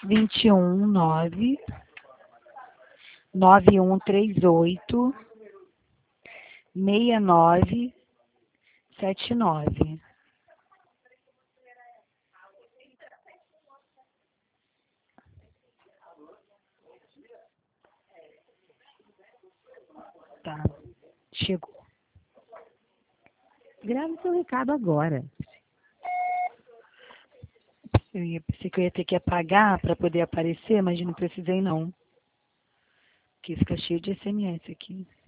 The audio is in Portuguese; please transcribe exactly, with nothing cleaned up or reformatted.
vinte e um, nove, nove um três oito, seis nove sete nove. Tá, chegou. Grave seu recado agora. Eu ia, pensei que eu ia ter que apagar para poder aparecer, mas não precisei não. Porque fica cheio de S M S aqui.